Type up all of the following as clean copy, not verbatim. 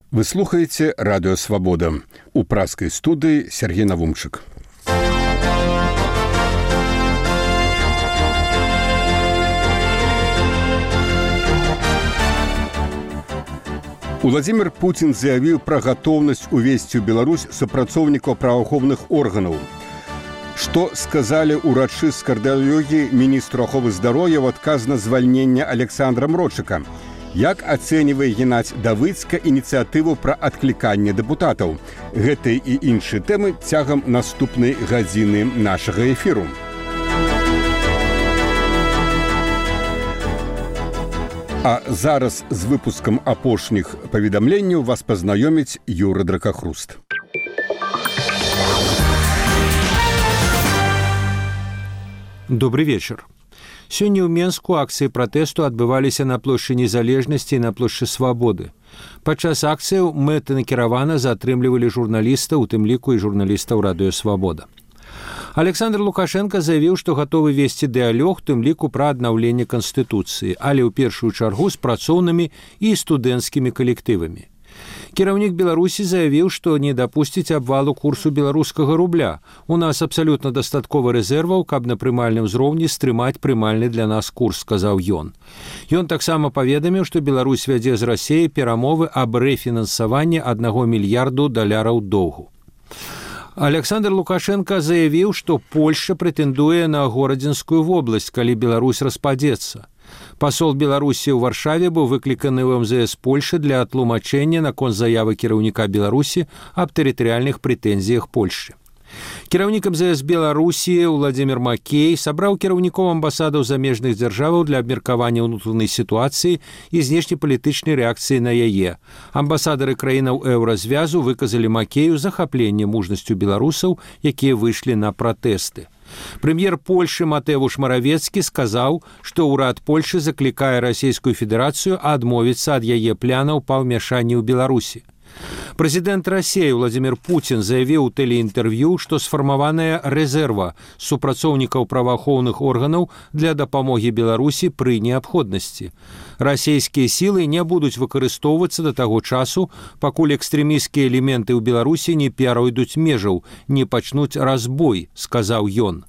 Вы слухаеце радыё Свабода. У пражскай студыі Сергей Навумчык. Уладзімір Пуцін заявіў пра гатоўнасць увесці ў Беларусь супрацоўнікаў праваахоўных органаў. Што сказалі ўрачы з кардыялогіі міністру аховы здароўя ў адказ на звальнення Александра Мрочыка? Як ацэньвае Геннадзь Давыдска ініцыятыву пра адкліканне дэпутатаў? Гэтыя і іншыя тэмы цягам наступнай гадзіны нашага эфіру. А зараз з выпускам апошніх паведамленняў вас пазнаёміць Юра Дракахруст. Добрый вечер. Сёння ў Менску акцыі пратэсту адбываліся на плошчы Незалежнасці і на плошчы Свабоды. Падчас акцыяў мэтанакіравана затрымлівалі журналістаў, у тым ліку і журналістаў радыё Свабода. Александр Лукашенко заявіў, што гатовы весці дыялог, у тым ліку пра аднаўленне Канстытуцыі, але ў першую чаргу з працоўнымі і студэнцкімі калектывамі. Кіраўнік Беларусі заявіў, што не дапусціць абвалу курсу беларускага рубля. У нас абсалютна дастаткова рэзерваў, каб на прымальным узроўні стрымаць прымальны для нас курс, сказаў ён. Ён таксама паведаміў, што Беларусь вядзе з Расіяй перамовы аб рэфінансаванні $1 мільярда доўгу. Александр Лукашенко заявіў, што Польшча прэтэндуе на Горадзенскую вобласць, калі Беларусь распадзецца. Пасол Беларусі ў Варшаве быў выкліканы ў МЗС Польшчы для тлумачэння наконт заявы кіраўніка Беларусі аб тэрытарыяльных прэтэнзіях Польшчы. Кіраўнік МЗС Беларусі Владзімір Макей сабраў кіраўнікоў амбасадаў замежных дзяржаваў для абмеркавання ўнутранай сітуацыі і знешнепалітычнай рэакцыі на яе. Амбасадары краінаў Еўразвязу выказалі Макею захапленне мужнасцю беларусаў, якія выйшлі на пратэсты. Прэм'ер Польшчы Матэвуш Маравецкі сказаў, што ўрад Польшчы заклікае Расійскую Федэрацыю адмовіцца ад яе планаў па ўмяшанні ў Беларусі. Прэзідэнт Расіі Владзімір Пуцін заявіў у тэлеінтэрв'ю, што сфармаваная рэзерва супрацоўнікаў праваахоўных органаў для дапамогі Беларусі пры неабходнасці. Расійскія сілы не будуць выкарыстоўвацца да таго часу, пакуль экстрэмісцкія элементы ў Беларусі не перайдуць межаў, не пачнуць разбой, сказаў ён.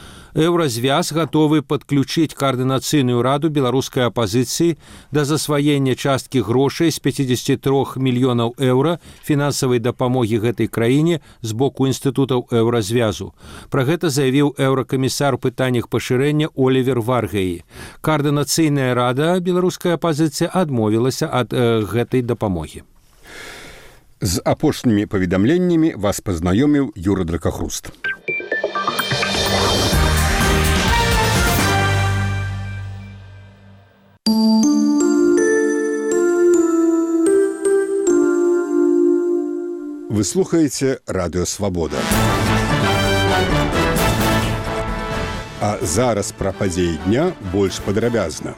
Еўразвяз гатовы падключыць каардынацыйную раду беларускай апазіцыі да засваення часткі грошай з 53 мільёнаў еўра фінансавай дапамогі гэтай краіне з боку інстытутаў Еўразвязу. Пра гэта заявіў еўракамісар у пытаннях пашырэння Олівер Варгеі. Каардынацыйная рада беларускай апазіцыі адмовілася ад гэтай дапамогі. З апошнімі паведамленнямі вас пазнаёміў Юра Дракахруст. Вы слухаеце радыё Свабода. А зараз пра падзеі дня больш падрабязна.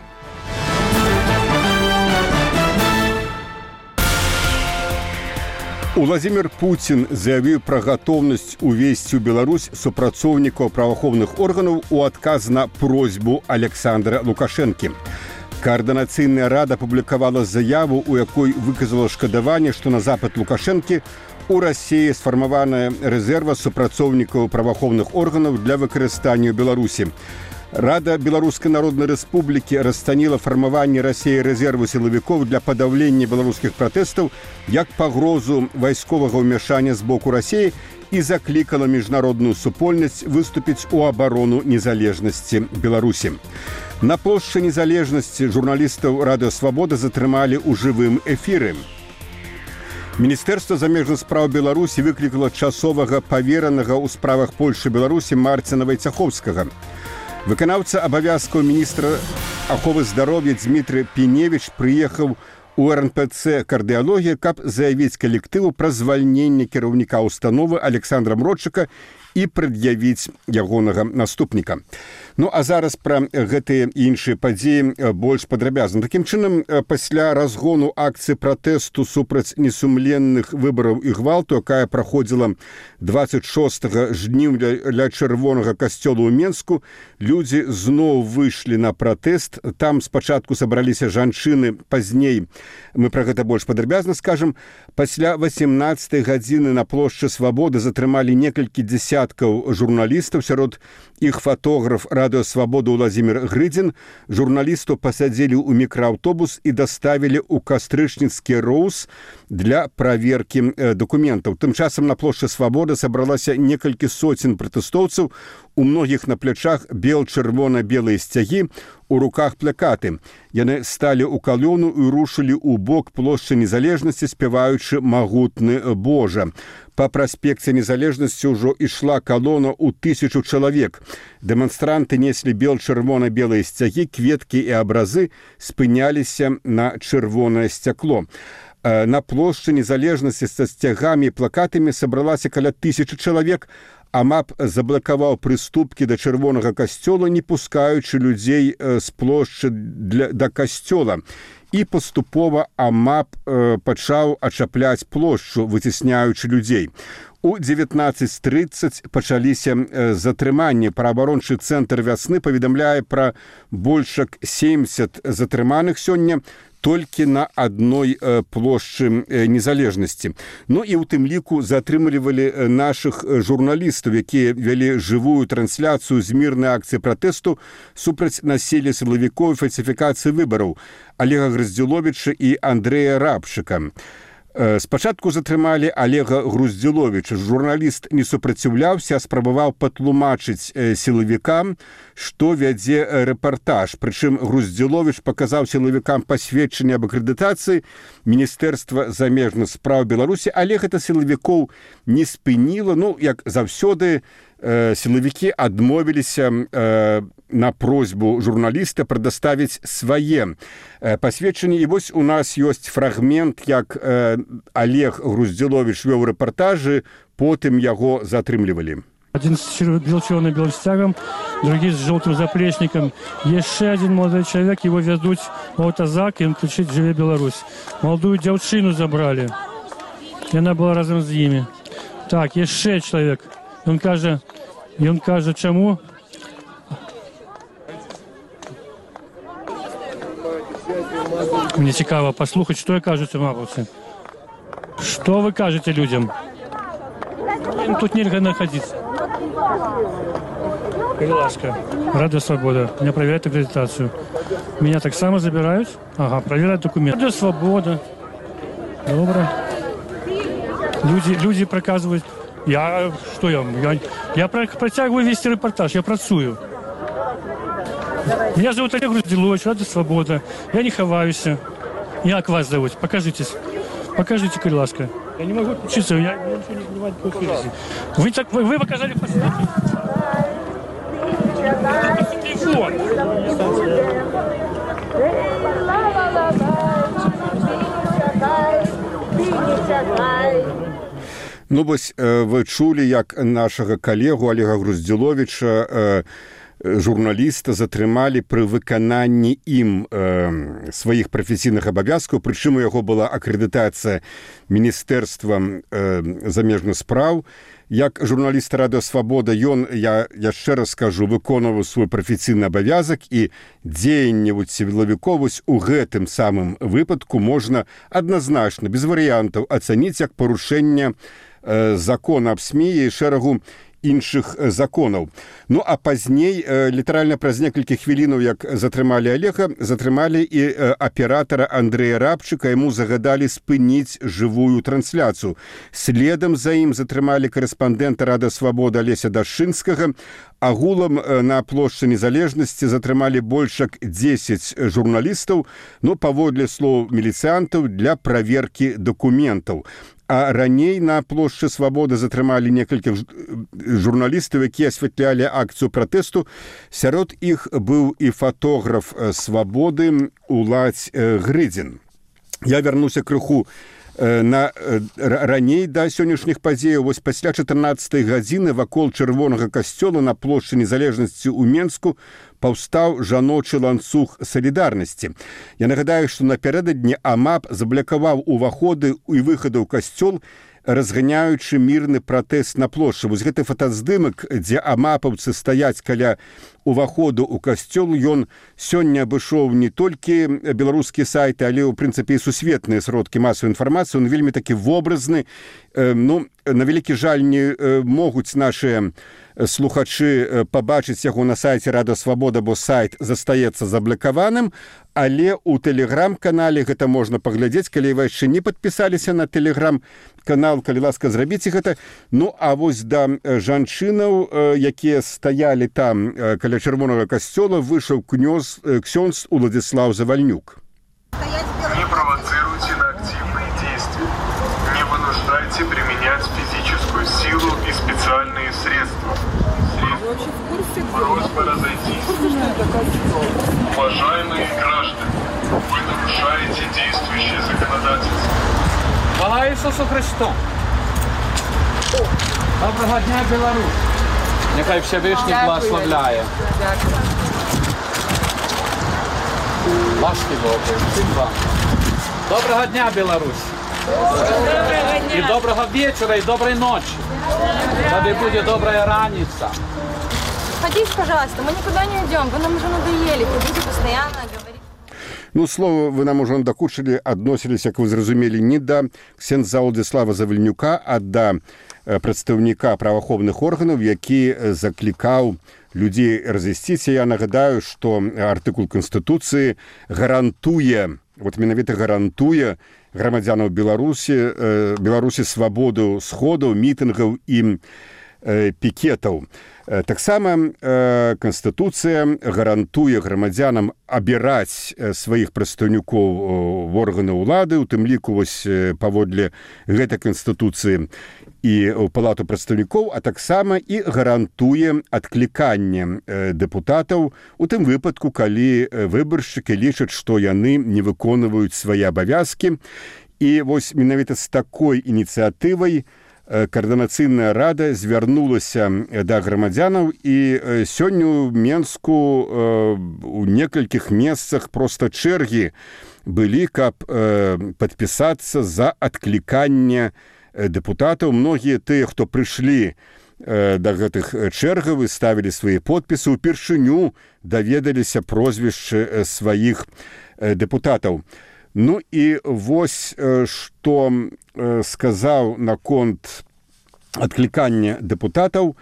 Уладзімір Пуцін заявіў пра гатоўнасць увесці ў Беларусь супрацоўнікаў праваахоўных органаў у адказ на просьбу Александра Лукашэнкі. Каардынацыйная рада апублікавала заяву, у якой выказала шкадаванне, што на запыт Лукашэнкі у Расіі сфармаваная рэзерва супрацоўнікаў праваахоўных органаў для выкарыстання ў Беларусі. Рада Беларускай Народнай Рэспублікі расцаніла фармаванне Расіі рэзерву сілавікоў для падаўлення беларускіх пратэстаў як пагрозу вайсковага ўмяшання з боку Расіі і заклікала міжнародную супольнасць выступіць у абарону незалежнасці Беларусі. На плошчы Незалежнасці журналістаў радыё Свабода затрымалі ў жывым эфіры. Міністэрства замежных спраў Беларусі выклікала часовага паверанага ў справах Польшчы Беларусі Марціна Вайцахоўскага. Выканаўца абавязкаў міністра аховы здароўя Дмітрый Піневіч прыехаў у РНПЦ «Кардыялогія», каб заявіць калектыву пра звальненне кіраўніка установы Александра Мрочыка і прад'явіць ягонага наступніка. Ну, а зараз пра гэтыя іншыя падзеі больш падрабязна. Такім чынам, пасля разгону акцыі пратэсту супраць несумленных выбараў і гвалту, якая праходзіла 26 жніўня ля Чырвонага касцёла ў Менску, людзі зноў выйшлі на пратэст. Там спачатку сабраліся жанчыны, пазней мы пра гэта больш падрабязна скажам. Пасля 18 гадзіны на плошчы Свабоды затрымалі некалькі дзесяткаў журналістаў, сярод іх фотограф Радыё Свабода Уладзімір Грыдзін. Журналістаў пасадзілі ў мікрааўтобус і даставілі ў кастрычніцкі роўз для праверкі дакументаў. Тым часам на плошчы Свабоды сабралася некалькі соцень пратэстоўцаў, у многіх на плячах бел-чырвона-белыя сцягі, у руках плакаты. Яны сталі ў калону і рушылі ў бок плошчы Незалежнасці, спяваючы «Магутны Божа». Па праспекце Незалежнасці ўжо ішла калона ў 1000 чалавек. Дэманстранты неслі бел-чырвона-белыя сцягі, кветкі і абразы, спыняліся на чырвонае сцякло. На плошчы Незалежнасці са сцягамі і плакатамі сабралася каля 1000 чалавек, а МАП заблакаваў прыступкі да Чырвонага касцёла, не пускаючы людзей з плошчы да касцёла. І паступова АМАП пачаў ачапляць плошчу, выцісняючы людзей. У 19:30 пачаліся затрыманні. Праабарончы цэнтр «Вясны» паведамляе пра больш як 70 затрыманых сёння толькі на адной плошчы Незалежнасці. Ну і ў тым ліку затрымлівалі нашых журналістаў, якія вялі жывую трансляцыю з мірнай акцыі пратэсту супраць насілля сілавікоў і фальсіфікацыі выбараў Олега Груздзіловіча і Андрэя Рабчыка. Спачатку затрымалі Олега Груздзіловіча. Журналіст не супраціўляўся, а спрабаваў патлумачыць сілавікам, што вядзе рэпартаж. Прычым Груздзіловіч паказаў сілавікам пасведчанне аб акрэдытацыі Міністэрства замежных спраў Беларусі, але гэта сілавікоў не спыніла. Ну, як заўсёды, сілавікі адмовіліся на просьбу журналіста прадаставіць свае пасведчанні. І вось у нас ёсць фрагмент, як Олег Груздзіловіч вёў рэпартажы, потым яго затрымлівалі. Один с бело-черно-белым стягом, другой с желтым заплечником. Еще один молодой человек, его везут в автозак, и он кричит «Живе Беларусь». Молодую девчину забрали, и она была разом с ними. Так, еще человек. Он каже, чему? Мне цікаво послухать, что я кажу цим мапавцям. Что вы кажете людям? Им тут нельзя находиться. Крылашка, Радио Свобода. Меня проверяют аккредитацию. Меня так само забирают. Ага, проверяют документы. Радио Свобода. Добро. Люди проказывают. Я протягиваю весь репортаж, я працую. Меня зовут Олег Груздзілович, Радио Свобода. Я не ховаюсь. Як вас зовут? Покажитесь. Покажите, крылашка. Я не могу учиться, я ничего не понимаю по эфире. Вы показали посмотрите. Телефон. Ну, вось вы чулі, як нашага калегу Олега Груздзіловіча, журналіста, затрымалі пры выкананні ім сваіх прафесійных абавязкаў, прычым у яго была акрэдытацыя Міністэрства замежных спраў. Як журналіст Радыё Свабода, ён, я яшчэ раз скажу, выконваў свой прафесійны абавязак, і дзеянне сілавікоў у гэтым самым выпадку можна адназначна, без варыянтаў, ацаніць як парушэнне закона аб СМІ і шэрагу іншых законаў. Ну, а пазней, літаральна праз некалькі хвілінаў, як затрымалі Олега, затрымалі і аператара Андрэя Рабчыка, яму загадалі спыніць жывую трансляцыю. Следам за ім затрымалі карэспандэнта Радыё Свабода Алеся Дашынскага. Агулам на плошчы Незалежнасці затрымалі больш як 10 журналістаў, но паводле слоў міліцыянтаў для праверкі дакументаў. А раней на плошчы Свабоды затрымалі некалькі журналістаў, якія асвятлялі акцыю пратэсту. Сярод іх быў і фотограф Свабоды Уладзь Грыдзін. Я вярнуся крыху раней да сённяшніх падзеяў. Вось пасля 14-й гадзіны вакол чырвонага касцёла на плошчы Незалежнасці ў Менску паўстаў жаночы ланцуг салідарнасці. Я нагадаю, што напярэдадні АМАП заблакаваў уваходы і выхады ў касцёл, разганяючы мірны пратэст на плошчы. Вось гэты фотаздымак, дзе амапаўцы стаяць каля уваходу ў касцёл, ён сёння абышоў не толькі беларускія сайты, але ў прынцыпе і сусветныя сродкі масавай інфармацыі. Он вельмі такі вобразны. На вялікі жаль, не могуць нашыя слухачы пабачыць яго на сайце Рада Свабода, бо сайт застаецца заблакаваным, але ў тэлеграм-канале гэта можна паглядзець, калі вы яшчэ не падпісаліся на тэлеграм-канал, калі ласка, зрабіце гэта. А вось да жанчынаў, якія стаялі там каля чырвонага касцёла, выйшаў ксёндз Уладзіслаў Завальнюк. Не провоцируйте на активные действия. Не вынуждайте применять физическую силу и специальные средства. Просьба разойтись. Уважаемые граждане, вы нарушаете действующее законодательство. Слава Ісусу Христу! Доброго дня, Білорусь! Нехай Всевишній благословляє. Ласки Божої, всім вам. Доброго дня, Білорусь! И доброго вечера, и доброй ночи. Да будет добрая раница. Садись, пожалуйста, мы никуда не уйдем, вы нам уже надоели, вы будете постоянно говорить. Слово вы нам уже надокучили, адносились, як вы зразумелі, не да ксяндза Уладзіслава Завальнюка, а да прадстаўніка праваахоўных органаў, які заклікаў людзей разысціцца. Я нагадаю, што артыкул Канстытуцыі гарантуе, менавіта гарантуе грамадзянаў Беларусі свабоду сходаў, мітынгаў і пікетаў. Таксама Канстытуцыя гарантуе грамадзянам абіраць сваіх прадстаўнікоў в органы ўлады, у тым ліку паводле гэтай Канстытуцыі і ў палату прадстаўнікоў, а таксама і гарантуе адкліканне дэпутатаў у тым выпадку, калі выбаршчыкі лічаць, што яны не выконваюць свае абавязкі. І вось менавіта з такой ініцыятывай Координаційная рада звярнулася да грамадзянаў, і сёння ў Менску у некалькіх месцах проста чэргі былі, каб падпісацца за адкліканне дэпутатаў. Многія тыя, хто прыйшлі да гэтых чэргаў і ставілі свае подпісы, упершыню даведаліся прозвішчы сваіх дэпутатаў. І вось што сказаў наконт адклікання дэпутатаў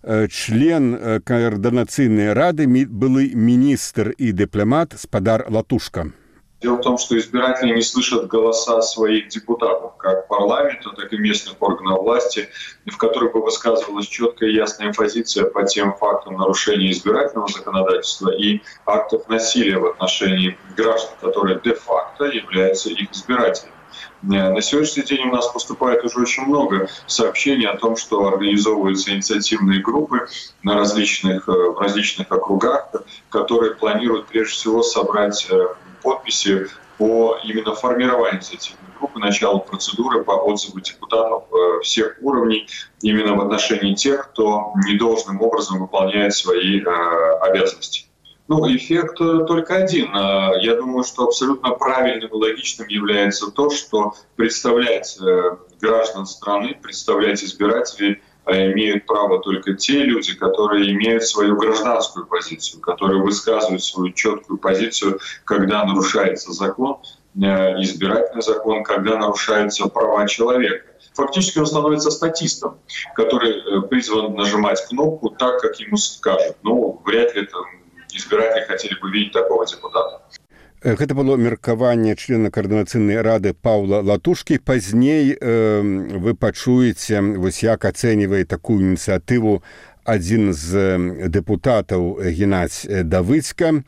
член Координаційнай рады, былы міністр і дыпламат Спадар Латушка. Дело в том, что избиратели не слышат голоса своих депутатов, как парламента, так и местных органов власти, в которых бы высказывалась четкая и ясная позиция по тем фактам нарушения избирательного законодательства и актов насилия в отношении граждан, которые де-факто являются их избирателями. На сегодняшний день у нас поступает уже очень много сообщений о том, что организовываются инициативные группы в различных округах, которые планируют прежде всего собрать подписи по именно формированию инициативной группы, началу процедуры по отзыву депутатов всех уровней именно в отношении тех, кто недолжным образом выполняет свои обязанности. Эффект только один. Я думаю, что абсолютно правильным и логичным является то, что представлять граждан страны, представлять избирателей имеют право только те люди, которые имеют свою гражданскую позицию, которые высказывают свою четкую позицию, когда нарушается закон, избирательный закон, когда нарушаются права человека. Фактически он становится статистом, который призван нажимать кнопку так, как ему скажут. Вряд ли это избиратели хотели бы видеть такого депутата. Гэта было меркаванне члена Координаційнай рады Паўла Латушкі. Пазней вы пачуеце, як ацэньвае такую ініцыятыву адзін з дэпутатаў Геннадзь Давыдзька.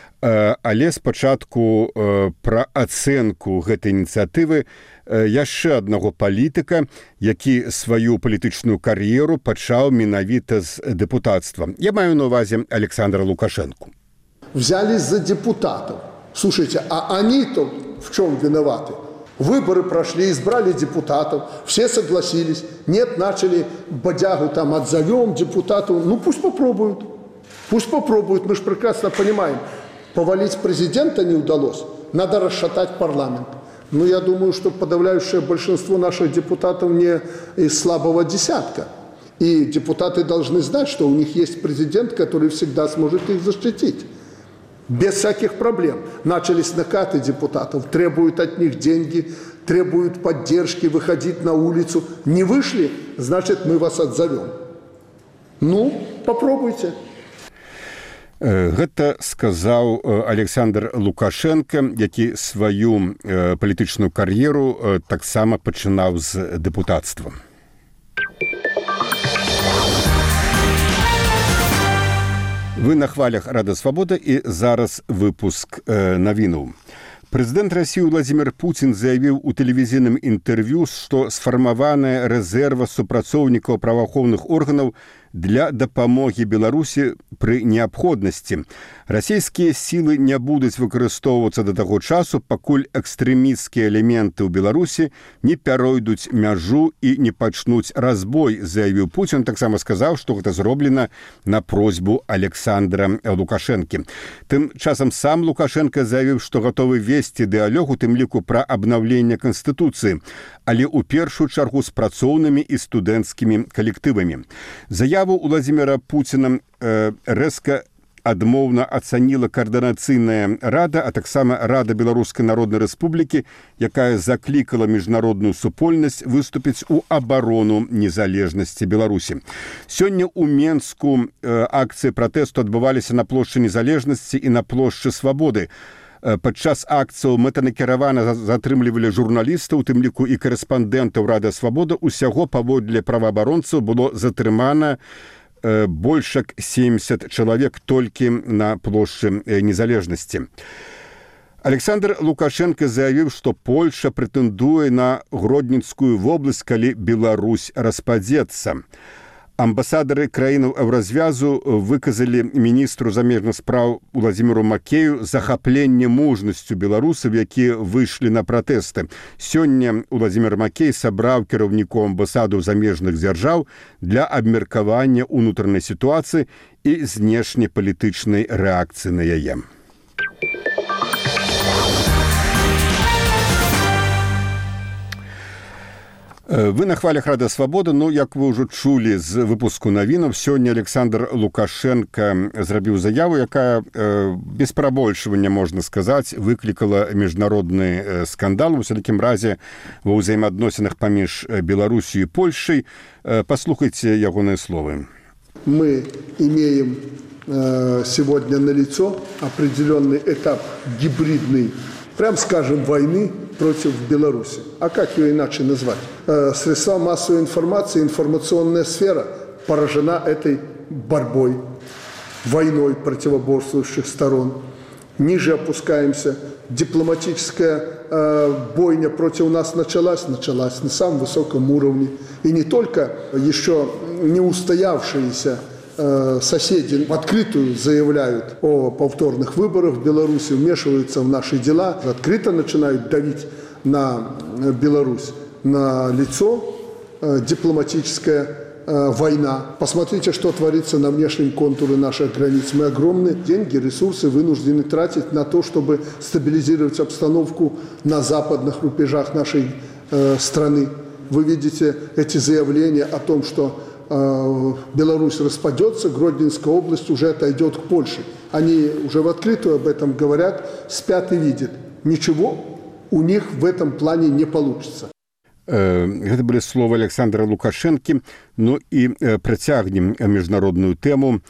Але спачатку пра ацэнку гэтай ініцыятывы яшчэ аднаго палітыка, які сваю палітычную кар'еру пачаў менавіта з дэпутацтва. Я маю на увазе Александра Лукашенку. Взялись за депутатов. Слушайте, а они-то в чем виноваты? Выборы прошли, избрали депутатов, все согласились. Нет, начали бодягу там отзовем депутатов. Ну пусть попробуют. Пусть попробуют. Мы же прекрасно понимаем, повалить президента не удалось. Надо расшатать парламент. Но я думаю, что подавляющее большинство наших депутатов не из слабого десятка. И депутаты должны знать, что у них есть президент, который всегда сможет их защитить. Без всяких проблем. Начались накаты депутатов, требуют от них деньги, требуют поддержки, выходить на улицу. Не вышли, значит, мы вас отзовем. Ну, попробуйте. Гэта сказаў Александр Лукашенко, які сваю палітычную кар'еру таксама пачынаў з дэпутацтва. Вы на хвалях Рада Свабода і зараз выпуск навінаў. Прэзідэнт Расіі Владзімір Пуцін заявіў у тэлевізійным інтэрв'ю, што сфармаваная рэзерва супрацоўнікаў праваахоўных органаў для дапамогі Беларусі пры неабходнасці. Расійскія сілы не будуць выкарыстоўвацца да таго часу, пакуль экстрэмісцкія элементы ў Беларусі не пяройдуць мяжу і не пачнуць разбой, заявіў Пуцін. Таксама сказаў, што гэта зроблена на просьбу Александра Лукашэнкі. Тым часам сам Лукашенко заявіў, што гатовы весці дыалог, у тым ліку пра абнаўленне Канстытуцыі, але ў першую чаргу з працоўнымі і студэнцкімі калектывамі. Заяву Владзіміра Пуціна рэзка адмоўна ацаніла Каардынацыйная рада, а таксама Рада Беларускай Народнай Рэспублікі, якая заклікала міжнародную супольнасць выступіць у абарону незалежнасці Беларусі. Сёння ў Менску акцыі пратэсту адбываліся на плошчы Незалежнасці і на плошчы Свабоды. Падчас акцыяў мэтанакіравана затрымлівалі журналістаў, у тым ліку і карэспандэнтаў Рады Свабода. Усяго паводле праваабаронцаў было затрымана больш як 70 чалавек толькі на плошчы Незалежнасці. Александр Лукашенко заявіў, што Польша прэтэндуе на Гродненскую вобласць, калі Беларусь распадзецца. Амбасадары краінаў Еўразвязу выказалі міністру замежных спраў Владзіміру Макею захапленне мужнасцю беларусаў, якія выйшлі на пратэсты. Сёння Владзімір Макей сабраў кіраўнікоў амбасадаў замежных дзяржаў для абмеркавання ўнутранай сітуацыі і знешнепалітычнай рэакцыі на яе. Вы на хвалях Рада Свабода. Ну, як вы ўжо чулі з выпуску навінаў, сёння Александр Лукашенко зрабіў заяву, якая без перабольшвання, можна сказаць, выклікала міжнародны скандал, у всякім разе ва ўзаемаадносінах паміж Беларусью и Польшей. Послухайте ягоныя словы. Мы имеем сегодня налицо определенный этап гибридный, прям скажем, войны против Беларуси. А как ее иначе назвать? Средства массовой информации, информационная сфера поражена этой борьбой, войной противоборствующих сторон. Ниже опускаемся. Дипломатическая бойня против нас началась на самом высоком уровне. И не только еще не устоявшиеся соседи в открытую заявляют о повторных выборах в Беларуси, вмешиваются в наши дела, открыто начинают давить на Беларусь, на лицо дипломатическая война. Посмотрите, что творится на внешнем контуре наших границ. Мы огромные деньги, ресурсы вынуждены тратить на то, чтобы стабилизировать обстановку на западных рубежах нашей страны. Вы видите эти заявления о том, что Беларусь распадется, Гродненская область уже отойдет к Польше. Они уже в открытую об этом говорят, спят и видят. Ничего у них в этом плане не получится. Гэта былі словы Александра Лукашэнкі. Ну і працягнем міжнародную тэму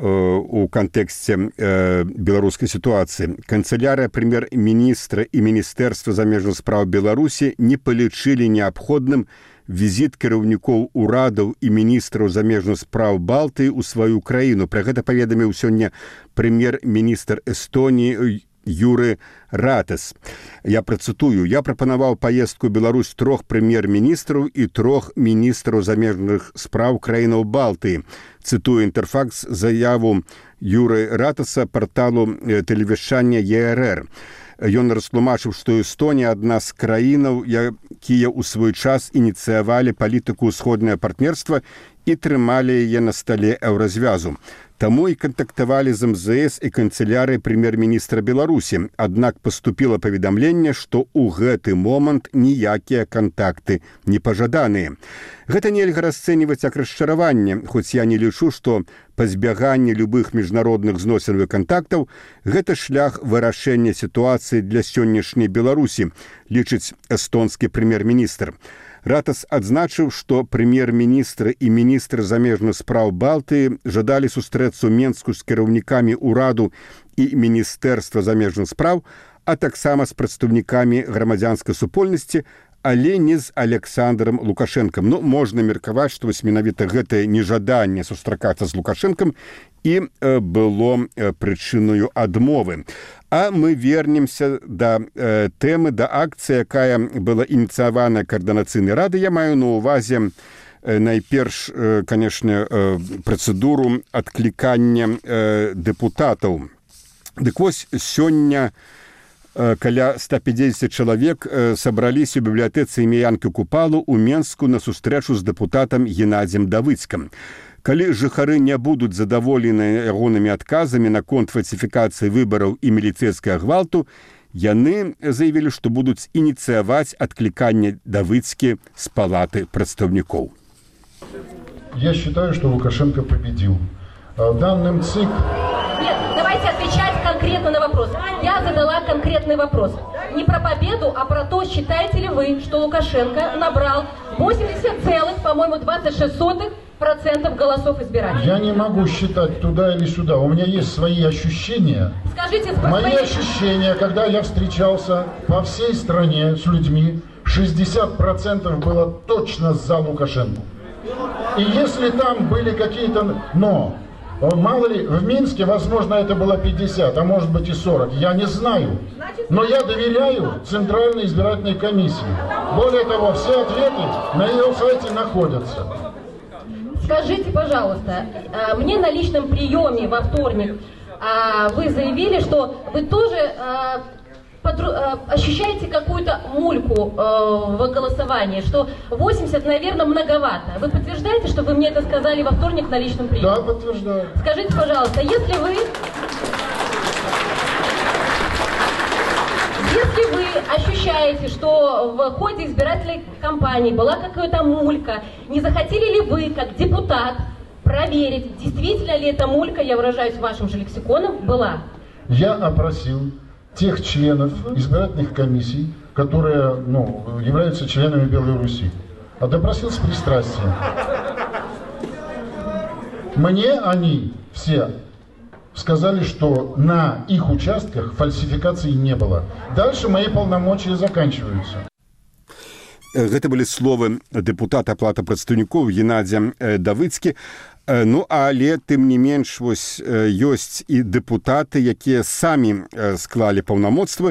у кантэксце беларускай сітуацыі. Канцылярыя прэм'ер-міністра і Міністэрства замежных спраў Беларусі не палічылі неабходным візіт кіраўнікоў урадаў і міністраў замежных спраў Балтыі ў сваю краіну. Пра гэта паведаміў сёння прэм'ер-міністр Эстоніі Юры Ратас. Я працытую. Я прапанаваў паездку Беларусь 3 прэм'ер-міністраў і 3 міністраў замежных спраў краінаў Балтыі. Цытую Інтэрфакс заяву Юры Ратаса порталу тэлевішчання ЕРР. Ён растлумачыў, што Эстонія адна з краінаў, якія ў свой час ініцыявалі палітыку ўсходнае партнерства і трымалі яе на стале еўразвязу. Таму і кантактавалі з МЗС і канцелярыяй прэм'ер-міністра Беларусі. Аднак паступіла паведамленне, што ў гэты момант ніякія кантакты не пажаданыя. Гэта нельга расцэньваць як расчараванне, хоць я не лічу, што пазбяганне любых міжнародных зносінаў і кантактаў – гэта шлях вырашэння сітуацыі для сённяшняй Беларусі, лічыць эстонскі прэм'ер-міністр. Ратас адзначыў, што прэм'ер-міністр і міністр замежных спраў Балтыі жадалі сустрэцца ў Менску з кіраўнікамі ўраду і міністэрства замежных спраў, а таксама з прадстаўнікамі грамадзянскай супольнасці, але не з Александром Лукашенком. Ну, можна меркаваць, што вось менавіта гэтае нежаданне сустракацца з Лукашенком і было прычынаю адмовы. А мы вернемся да тэмы, да акцыі, якая была ініцыявана Каардынацыйнай рады. Я маю на ўвазе найперш, канешне, працэдуру адклікання дэпутатаў. Дык вось сёння каля 150 чалавек сабраліся ў бібліятэцы імя Янкі Купалу ў Менску на сустрэчу з дэпутатам Геннадзем Давыцкім. Калі жыхары не будуць задаволены ягонымі адказамі наконт фальсіфікацыі выбараў і міліцэйскага гвалту, яны заявілі, што будуць ініцыяваць адкліканне Давыцкі з палаты прадстаўнікоў. Я считаю, что Лукашенко победил. Данным ЦИК... Нет, давайте отвечать конкретно на вопрос. Я задала конкретный вопрос. Не про победу, а про то, считаете ли вы, что Лукашенко набрал 80,26% голосов избирателей. Я не могу считать туда или сюда. У меня есть свои ощущения. Скажите, мои ощущения, когда я встречался по всей стране с людьми, 60% было точно за Лукашенко. И если там были какие-то «но», мало ли, в Минске, возможно, это было 50, а может быть и 40, я не знаю. Но я доверяю Центральной избирательной комиссии. Более того, все ответы на ее сайте находятся. Скажите, пожалуйста, мне на личном приеме во вторник вы заявили, что вы тоже ощущаете какую-то мульку в голосовании, что 80, наверное, многовато. Вы подтверждаете, что вы мне это сказали во вторник на личном приеме? Да, подтверждаю. Скажите, пожалуйста, если вы ощущаете, что в ходе избирательной кампании была какая-то мулька, не захотели ли вы, как депутат, проверить, действительно ли эта мулька, я выражаюсь вашим же лексиконом, была? Я опросил тех членов избирательных комиссий, которые являются членами Беларуси. А допросил с пристрастием. Мне они все сказали, что на их участках фальсификаций не было. Дальше мои полномочия заканчиваются. Гэта былі словы дэпутата палаты прадстаўнікоў Геннадзя Давыцкі. Ну, але, тым не менш, вось, ёсць і дэпутаты, якія самі склалі паўнамоцтвы.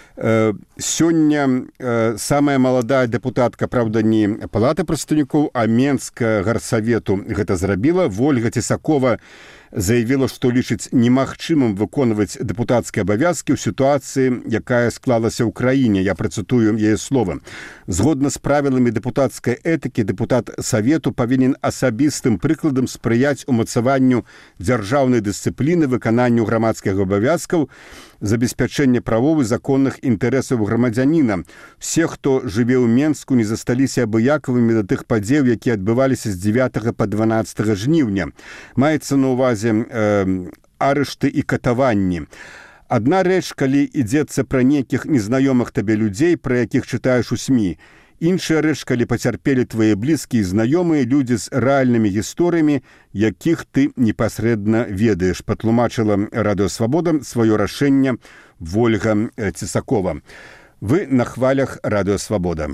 Сёння самая маладая дэпутатка, правда, не палаты прадстаўнікоў, а Менскага гарсавету гэта зрабіла. Вольга Цесакова заявіла, што лічыць немагчымым выконваць дэпутацкія абавязкі ў сітуацыі, якая склалася ў краіне. Я працытую яе словы. Згодна з правіламі дэпутацкай этыкі, дэпутат Савету павінен асабістым прыкладам спрыяць умацаванню дзяржаўнай дысцыпліны, выкананню грамадскіх абавязкаў, забеспячэння правоў і законных інтарэсаў грамадзяніна. Все, хто жыве ў Менску, не засталіся абыякавымі да тых падзеяў, якія адбываліся з 9 па 12 жніўня. Маецца на ўвазе арышты і катаванні. Адна рэч, калі ідзецца пра нейкіх незнаёмых табе людзей, пра якіх чытаеш у СМІ. Іншая рэч, калі пацярпелі твае блізкія і знаёмыя людзі з рэальнымі гісторыямі, якіх ты непасрэдна ведаеш, патлумачыла Радыё Свабода сваё рашэнне Вольга Цесакова. Вы на хвалях Радыё Свабода.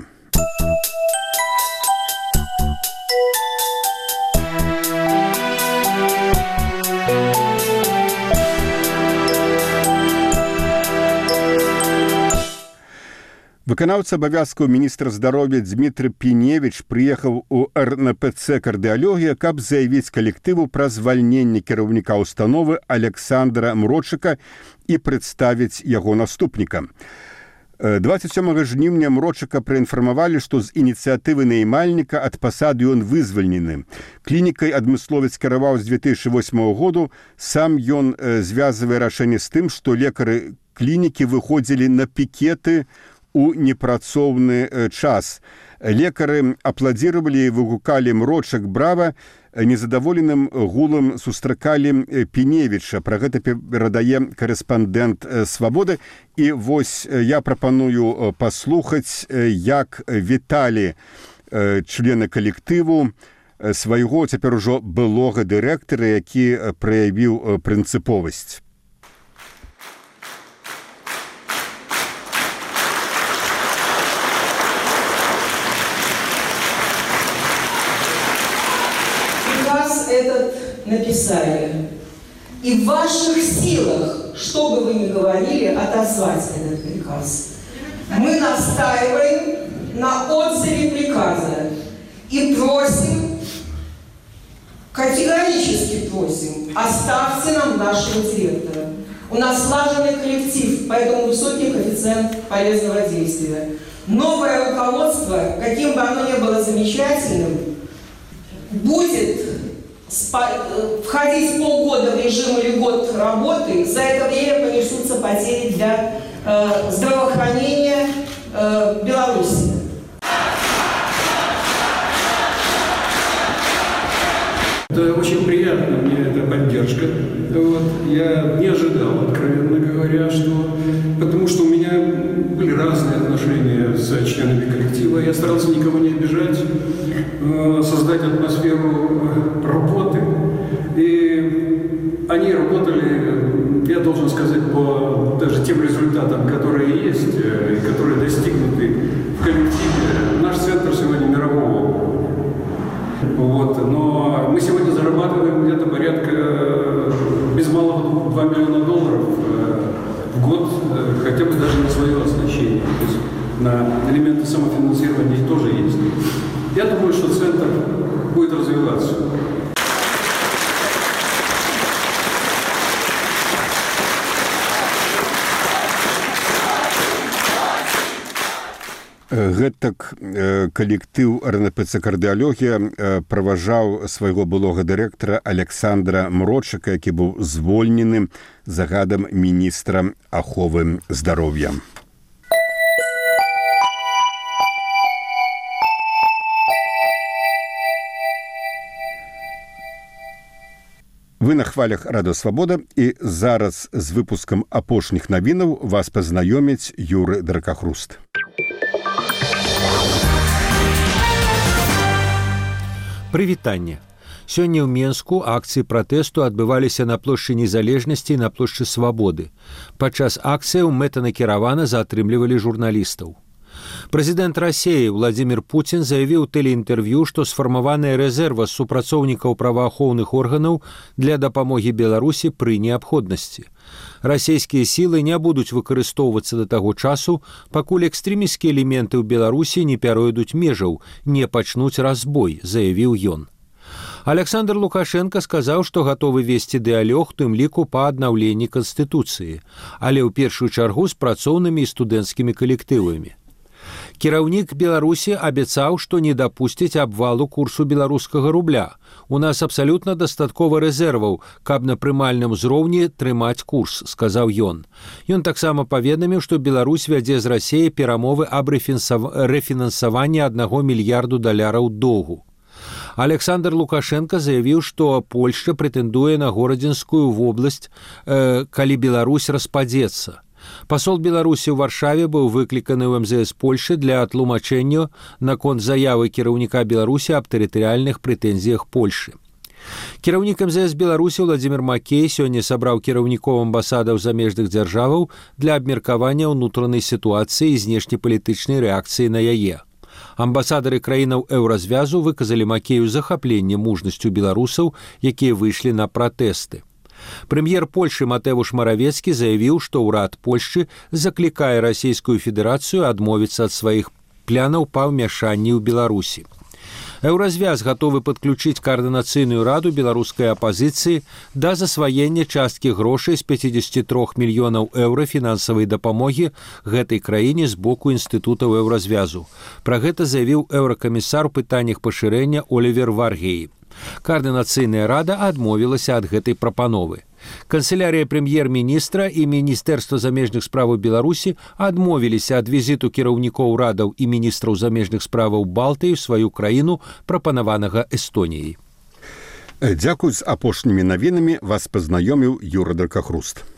Выканаўца абавязкаў міністра здароўя Дмітрый Піневіч прыехаў у РНПЦ «Кардыалогія», каб заявіць калектыву пра звальненне кіраўніка установы Александра Мрочыка і прадставіць яго наступніка. 27 жніўня Мрочыка праінфармавалі, што з ініцыятывы наймальніка ад пасады ён вызвальнены. Клінікай адмысловец кіраваў з 2008 году. Сам ён звязвае рашэнне з тым, што лекары клінікі выходзілі на пікеты у непрацоўны час. Лекары апладзіравалі і выгукалі «Мрочак, брава», незадаволеным гулам сустракалі Піневіча. Пра гэта перадае карэспандэнт «Свабоды». І вось я прапаную паслухаць, як віталі члены калектыву свайго цяпер ужо былога дырэктара, які праявіў прынцыповасць. Этот написали. И в ваших силах, что бы вы ни говорили, отозвать этот приказ. Мы настаиваем на отзыве приказа и просим, категорически просим, оставьте нам нашего директора. У нас слаженный коллектив, поэтому высокий коэффициент полезного действия. Новое руководство, каким бы оно ни было замечательным, будет входить полгода в режим или год работы, за это время понесутся потери для здравоохранения Беларуси. Это очень приятно, мне эта поддержка. Вот. Я не ожидал, откровенно говоря, потому что у меня были разные отношения с членами коллектива. Я старался никого не обижать, создать атмосферу работы. И они работали, я должен сказать, по даже тем результатам, которые есть, и которые достигнуты в коллективе. Наш центр сегодня мирового уровня. Вот. Но мы сегодня зарабатываем где-то порядка без малого $2 миллиона в год, хотя бы даже на свое оснащение. То есть на элементы самофинансирования тоже есть. Я думаю, что центр будет развиваться. Гэтак калектыў РНПЦ «Кардыалогія» праважаў свайго былога дырэктара Александра Мрочыка, які быў звольнены загадам міністра аховы здароўя. Вы на хвалях Радыё Свабода, і зараз з выпускам апошніх навінаў вас пазнаёміць Юры Дракахруст. Прывітанне. Сёння ў Менску акцыі пратэсту адбываліся на плошчы Незалежнасці і на плошчы Свабоды. Падчас акцыяў мэтанакіравана затрымлівалі журналістаў. Прэзідэнт Расіі Владзімір Пуцін заявіў у тэлеінтэрв'ю, што сфармаваная рэзерва супрацоўнікаў праваахоўных органаў для дапамогі Беларусі пры неабходнасці. Расійскія сілы не будуць выкарыстоўвацца да таго часу, пакуль экстрэмісцкія элементы ў Беларусі не пяройдуць межаў, не пачнуць разбой, заявіў ён. Александр Лукашенко сказаў, што гатовы весці дыялог, тым ліку па аднаўленні Канстытуцыі, але ў першую чаргу з працоўнымі і студэнцкімі калектывамі. Кіраўнік Беларусі абяцаў, што не дапусціць абвалу курсу беларускага рубля. У нас абсалютна дастаткова рэзерваў, каб на прымальным узроўні трымаць курс, сказаў ён. Ён таксама паведаміў, што Беларусь вядзе з Расіяй перамовы аб рэфінансаванні $1 мільярду доўгу. Александр Лукашенко заявіў, што Польшча прэтэндуе на Горадзенскую вобласць, калі Беларусь распадзецца. Пасол Беларусі ў Варшаве быў выкліканы ў МЗС Польшчы для тлумачэння наконт заявы кіраўніка Беларусі аб тэрытарыяльных прэтэнзіях Польшчы. Кіраўнік МЗС Беларусі Владзімір Макей сёння сабраў кіраўнікоў амбасадаў замежных дзяржаваў для абмеркавання ўнутранай сітуацыі і знешнепалітычнай рэакцыі на яе. Амбасадары краінаў еўразвязу выказалі Макею захапленне мужнасцю беларусаў, якія выйшлі на пратэсты. Прэм'ер Польшы Матэвуш Маравецкі заявіў, што ўрад Польшчы заклікае Расійскую Федэрацыю адмовіцца ад сваіх планаў па ўмяшанні ў Беларусі. Еўразвяз гатовы падключыць каардынацыйную раду беларускай апазіцыі да засваення часткі грошай з 53 мільёнаў еўра фінансавай дапамогі гэтай краіне з боку інстытутаў еўразвязу. Пра гэта заявіў еўракамісар у пытаннях пашырэння Олівер Варгеі. Каардынацыйная рада адмовілася ад гэтай прапановы. Канцылярыя прэм'ер-міністра і Міністэрства замежных справаў Беларусі адмовіліся ад візіту кіраўнікоў радаў і міністраў замежных справаў Балтыі ў сваю краіну, прапанаванага Эстоніяй. Дзякуй, з апошнімі навінамі вас пазнаёміў Юра Дракахруст.